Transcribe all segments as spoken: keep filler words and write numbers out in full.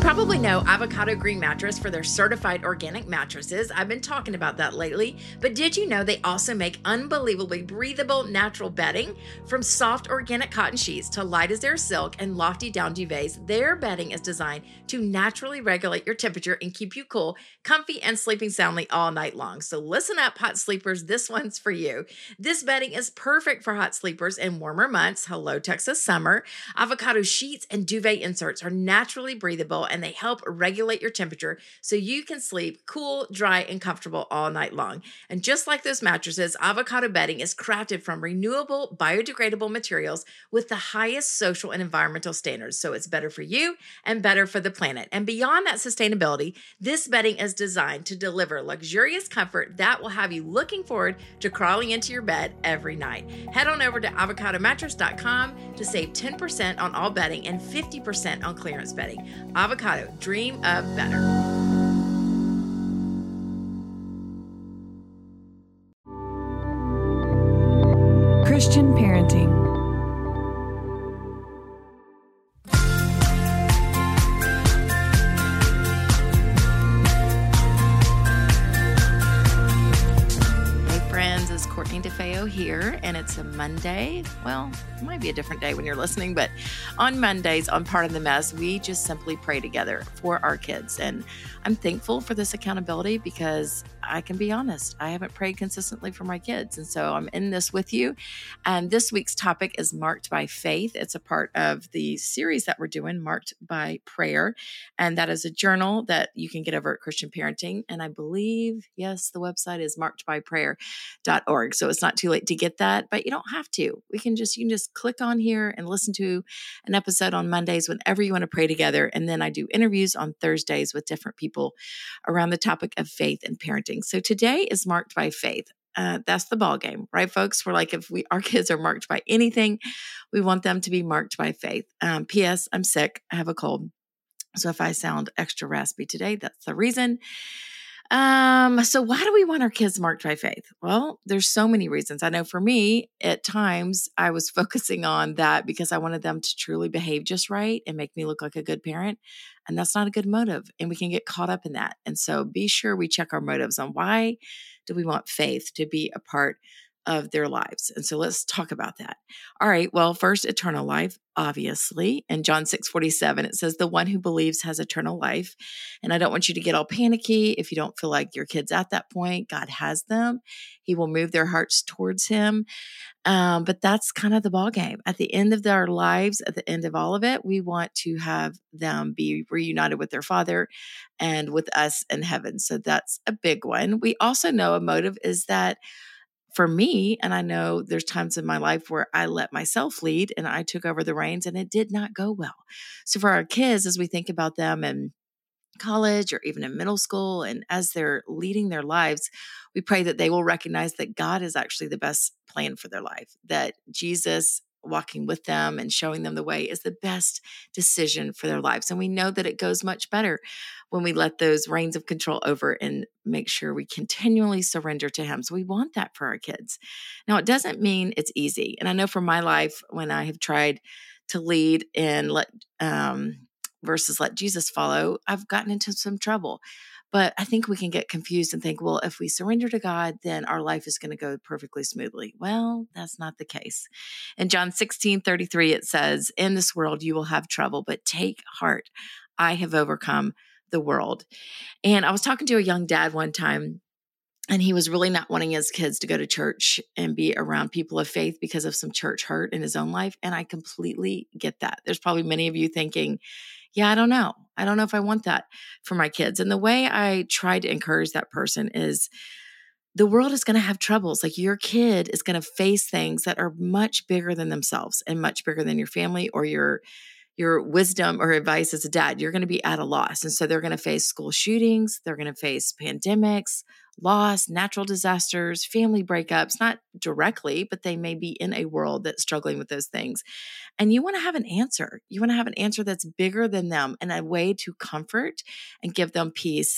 Probably know Avocado Green Mattress for their certified organic mattresses. I've been talking about that lately. But did you know they also make unbelievably breathable natural bedding? From soft organic cotton sheets to light as air silk and lofty down duvets, their bedding is designed to naturally regulate your temperature and keep you cool, comfy, and sleeping soundly all night long. So listen up, hot sleepers. This one's for you. This bedding is perfect for hot sleepers in warmer months. Hello, Texas summer. Avocado sheets and duvet inserts are naturally breathable, and they help regulate your temperature so you can sleep cool, dry, and comfortable all night long. And just like those mattresses, Avocado bedding is crafted from renewable, biodegradable materials with the highest social and environmental standards. So it's better for you and better for the planet. And beyond that sustainability, this bedding is designed to deliver luxurious comfort that will have you looking forward to crawling into your bed every night. Head on over to avocado mattress dot com to save ten percent on all bedding and fifty percent on clearance bedding. Avocado, dream of better. Christian parenting. Courtney DeFeo here, and it's a Monday. Well, it might be a different day when you're listening, but on Mondays on Pardon the Mess, we just simply pray together for our kids. And I'm thankful for this accountability because I can be honest, I haven't prayed consistently for my kids. And so I'm in this with you. And this week's topic is Marked by Faith. It's a part of the series that we're doing, Marked by Prayer. And that is a journal that you can get over at Christian Parenting. And I believe, yes, the website is marked by prayer dot org. So it's not too late to get that, but you don't have to. We can just, you can just click on here and listen to an episode on Mondays whenever you want to pray together. And then I do interviews on Thursdays with different people around the topic of faith and parenting. So today is Marked by Faith. Uh, that's the ball game, right, folks? We're like, if we our kids are marked by anything, we want them to be marked by faith. Um, P S. I'm sick. I have a cold. So if I sound extra raspy today, that's the reason. Um, so why do we want our kids marked by faith? Well, there's so many reasons. I know for me, at times I was focusing on that because I wanted them to truly behave just right and make me look like a good parent. And that's not a good motive. And we can get caught up in that. And so be sure we check our motives on why do we want faith to be a part of their lives. And so let's talk about that. All right. Well, first, eternal life, obviously. In John six forty-seven, it says, the one who believes has eternal life. And I don't want you to get all panicky if you don't feel like your kid's at that point. God has them. He will move their hearts towards him. Um, but that's kind of the ball game. At the end of their lives, at the end of all of it, we want to have them be reunited with their Father and with us in heaven. So that's a big one. We also know a motive is that for me, and I know there's times in my life where I let myself lead and I took over the reins and it did not go well. So for our kids, as we think about them in college or even in middle school, and as they're leading their lives, we pray that they will recognize that God is actually the best plan for their life, that Jesus walking with them and showing them the way is the best decision for their lives. And we know that it goes much better when we let those reins of control over and make sure we continually surrender to him. So we want that for our kids. Now, it doesn't mean it's easy. And I know from my life, when I have tried to lead and let, um, versus let Jesus follow, I've gotten into some trouble. But I think we can get confused and think, well, if we surrender to God, then our life is going to go perfectly smoothly. Well, that's not the case. In John sixteen thirty-three, it says, in this world you will have trouble, but take heart. I have overcome the world. And I was talking to a young dad one time, and he was really not wanting his kids to go to church and be around people of faith because of some church hurt in his own life. And I completely get that. There's probably many of you thinking, yeah, I don't know. I don't know if I want that for my kids. And the way I try to encourage that person is the world is going to have troubles. Like your kid is going to face things that are much bigger than themselves and much bigger than your family or your your wisdom or advice as a dad. You're going to be at a loss. And so they're going to face school shootings. They're going to face pandemics, loss, natural disasters, family breakups, not directly, but they may be in a world that's struggling with those things. And you want to have an answer. You want to have an answer that's bigger than them and a way to comfort and give them peace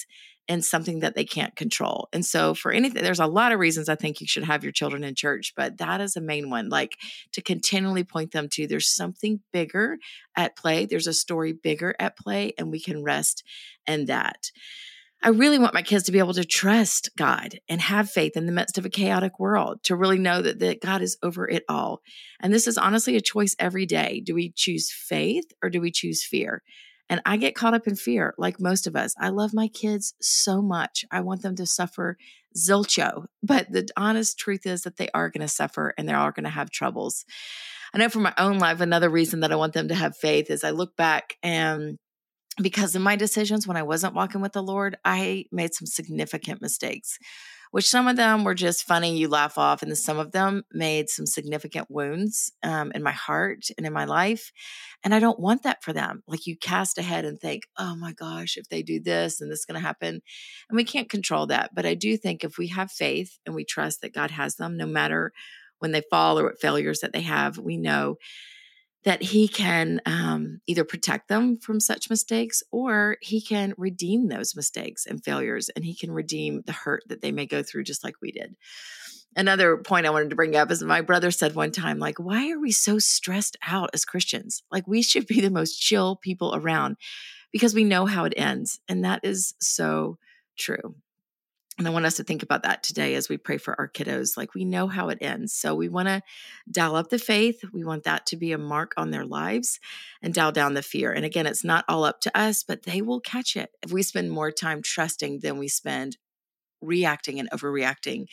in something that they can't control. And so for anything, there's a lot of reasons I think you should have your children in church, but that is a main one, like to continually point them to there's something bigger at play. There's a story bigger at play, and we can rest in that. I really want my kids to be able to trust God and have faith in the midst of a chaotic world, to really know that, that God is over it all. And this is honestly a choice every day. Do we choose faith or do we choose fear? And I get caught up in fear, like most of us. I love my kids so much. I want them to suffer zilcho. But the honest truth is that they are going to suffer and they are going to have troubles. I know for my own life, another reason that I want them to have faith is I look back and because of my decisions when I wasn't walking with the Lord, I made some significant mistakes, which some of them were just funny, you laugh off, and then some of them made some significant wounds um, in my heart and in my life. And I don't want that for them. Like you cast ahead and think, oh my gosh, if they do this and this is going to happen. And we can't control that. But I do think if we have faith and we trust that God has them, no matter when they fall or what failures that they have, we know that he can um, either protect them from such mistakes or he can redeem those mistakes and failures, and he can redeem the hurt that they may go through just like we did. Another point I wanted to bring up is my brother said one time, like, why are we so stressed out as Christians? Like we should be the most chill people around because we know how it ends. And that is so true. And I want us to think about that today as we pray for our kiddos. Like we know how it ends. So we want to dial up the faith. We want that to be a mark on their lives and dial down the fear. And again, it's not all up to us, but they will catch it. If we spend more time trusting than we spend reacting and overreacting,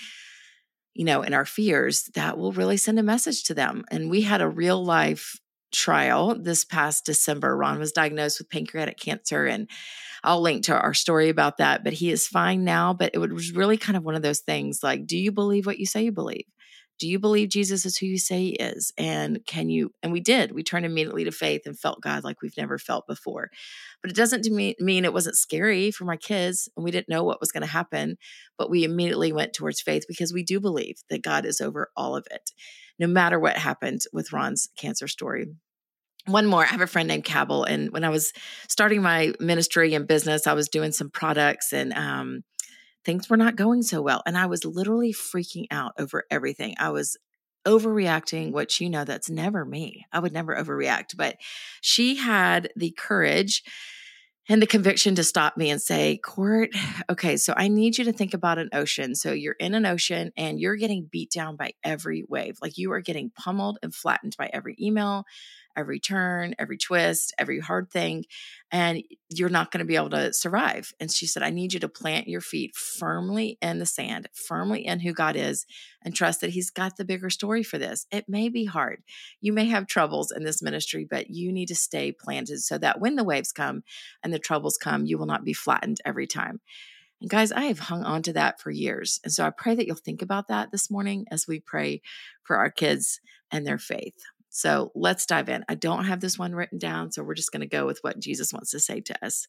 you know, in our fears, that will really send a message to them. And we had a real life trial this past December. Ron was diagnosed with pancreatic cancer, and I'll link to our story about that, but he is fine now. But it was really kind of one of those things like, do you believe what you say you believe? Do you believe Jesus is who you say he is? And can you, and we did, we turned immediately to faith and felt God like we've never felt before. But it doesn't mean it wasn't scary for my kids and we didn't know what was going to happen, but we immediately went towards faith because we do believe that God is over all of it, no matter what happened with Ron's cancer story. One more, I have a friend named Cabell, and when I was starting my ministry and business, I was doing some products and um, things were not going so well. And I was literally freaking out over everything. I was overreacting, which, you know, that's never me. I would never overreact, but she had the courage and the conviction to stop me and say, Court, okay, so I need you to think about an ocean. So you're in an ocean and you're getting beat down by every wave. Like you are getting pummeled and flattened by every email, every turn, every twist, every hard thing, and you're not going to be able to survive. And she said, I need you to plant your feet firmly in the sand, firmly in who God is, and trust that he's got the bigger story for this. It may be hard. You may have troubles in this ministry, but you need to stay planted so that when the waves come and the troubles come, you will not be flattened every time. And guys, I have hung on to that for years. And so I pray that you'll think about that this morning as we pray for our kids and their faith. So let's dive in. I don't have this one written down, so we're just going to go with what Jesus wants to say to us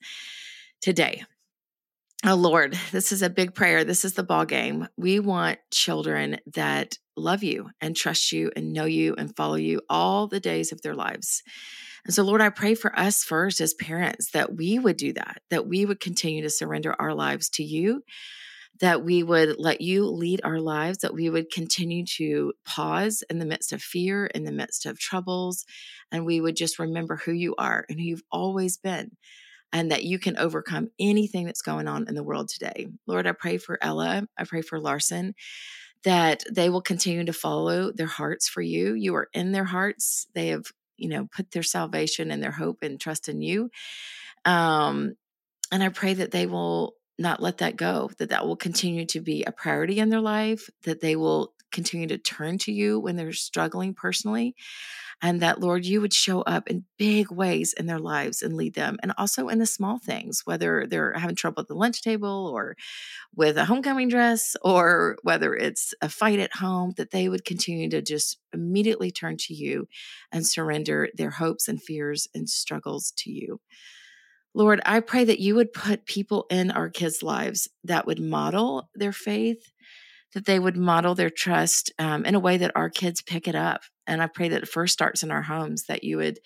today. Oh, Lord, this is a big prayer. This is the ball game. We want children that love you and trust you and know you and follow you all the days of their lives. And so, Lord, I pray for us first as parents that we would do that, that we would continue to surrender our lives to you, that we would let you lead our lives, that we would continue to pause in the midst of fear, in the midst of troubles, and we would just remember who you are and who you've always been, and that you can overcome anything that's going on in the world today. Lord, I pray for Ella. I pray for Larson, that they will continue to follow their hearts for you. You are in their hearts. They have, you know, put their salvation and their hope and trust in you. Um, and I pray that they will not let that go, that that will continue to be a priority in their life, that they will continue to turn to you when they're struggling personally, and that, Lord, you would show up in big ways in their lives and lead them, and also in the small things, whether they're having trouble at the lunch table or with a homecoming dress, or whether it's a fight at home, that they would continue to just immediately turn to you and surrender their hopes and fears and struggles to you. Lord, I pray that you would put people in our kids' lives that would model their faith, that they would model their trust um, in a way that our kids pick it up. And I pray that it first starts in our homes, that you would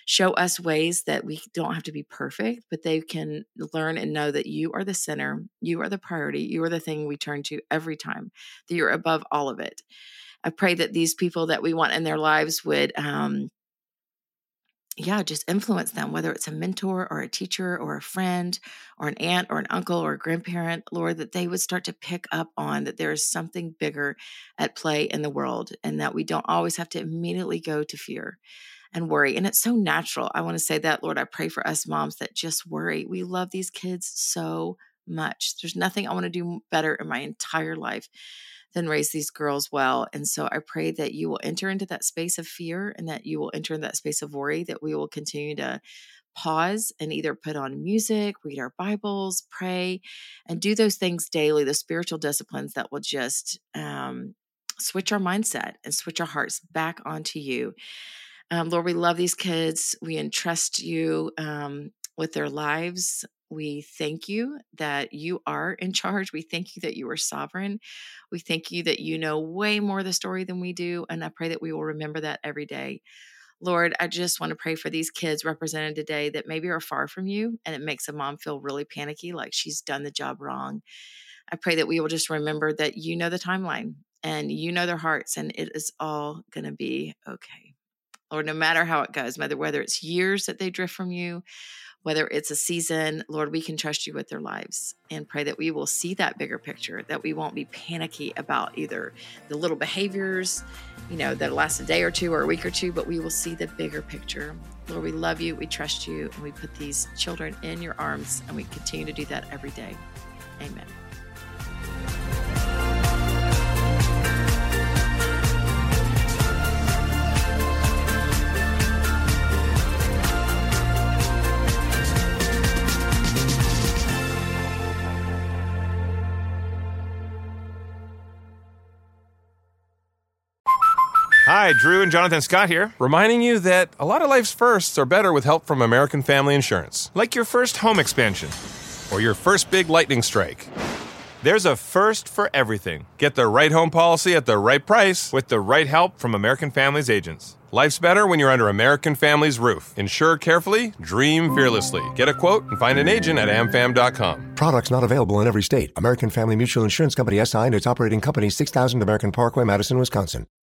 Show us ways that we don't have to be perfect, but they can learn and know that you are the center, you are the priority, you are the thing we turn to every time, that you're above all of it. I pray that these people that we want in their lives would, um, yeah, just influence them, whether it's a mentor or a teacher or a friend or an aunt or an uncle or a grandparent, Lord, that they would start to pick up on that there is something bigger at play in the world and that we don't always have to immediately go to fear and worry. And it's so natural. I want to say that, Lord, I pray for us moms that just worry. We love these kids so much. There's nothing I want to do better in my entire life than raise these girls well. And so I pray that you will enter into that space of fear and that you will enter in that space of worry, that we will continue to pause and either put on music, read our Bibles, pray, and do those things daily, the spiritual disciplines that will just um, switch our mindset and switch our hearts back onto you. Um, Lord, we love these kids. We entrust you um, with their lives. We thank you that you are in charge. We thank you that you are sovereign. We thank you that you know way more of the story than we do. And I pray that we will remember that every day. Lord, I just want to pray for these kids represented today that maybe are far from you, and it makes a mom feel really panicky, like she's done the job wrong. I pray that we will just remember that you know the timeline and you know their hearts, and it is all going to be okay. Lord, no matter how it goes, whether, whether it's years that they drift from you, whether it's a season, Lord, we can trust you with their lives and pray that we will see that bigger picture, that we won't be panicky about either the little behaviors, you know, that last a day or two or a week or two, but we will see the bigger picture. Lord, we love you, we trust you, and we put these children in your arms, and we continue to do that every day. Amen. Hi, Drew and Jonathan Scott here, reminding you that a lot of life's firsts are better with help from American Family Insurance. Like your first home expansion or your first big lightning strike. There's a first for everything. Get the right home policy at the right price with the right help from American Family's agents. Life's better when you're under American Family's roof. Insure carefully, dream fearlessly. Get a quote and find an agent at am fam dot com. Products not available in every state. American Family Mutual Insurance Company S I and its operating company, six thousand American Parkway, Madison, Wisconsin.